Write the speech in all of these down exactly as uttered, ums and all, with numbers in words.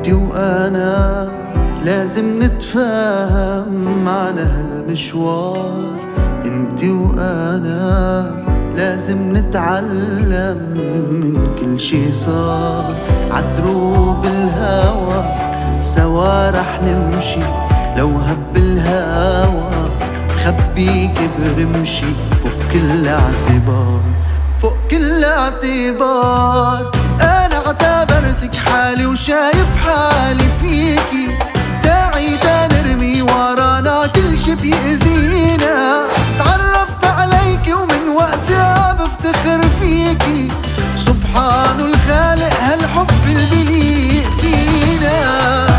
انتي وانا لازم نتفاهم على هالمشوار. انتي وانا لازم نتعلم من كل شي صار. عدروب الهوى سوا رح نمشي، لو هب الهوى خبيك برمشي. فوق كل اعتبار، فوق كل اعتبار. انا اعتبرتك حالي وشايف حالي فيكي، داعي دا نرمي ورانا كل شي بيأذينا. تعرفت عليكي ومن وقتها بفتخر فيكي، سبحان الخالق هالحب اللي بليق فينا.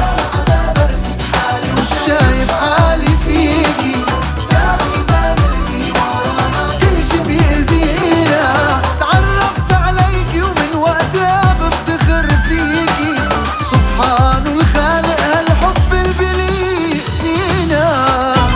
شايف حالي فيكي، داعي دا نرمي ورانا كل شي بيأذينا. تعرفت عليكي ومن وقتها بفتخر فيكي، سبحان الخالق هالحب اللي بليق فينا.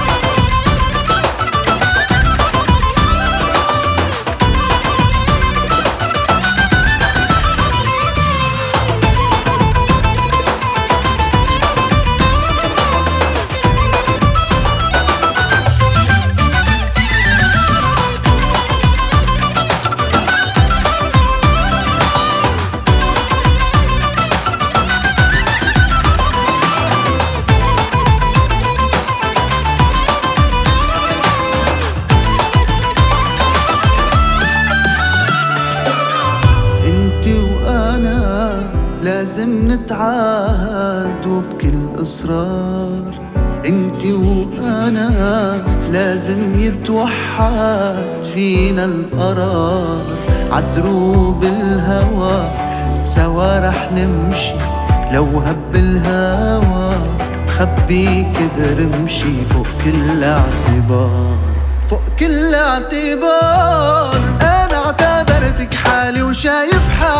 لازم نتعاهد وبكل إصرار. انتي وانا لازم يتوحد فينا القرار. عدروب الهوى سوا رح نمشي، لو هب الهوى خبيك برمشي. فوق كل اعتبار، فوق كل اعتبار. انا اعتبرتك حالي وشايف حالي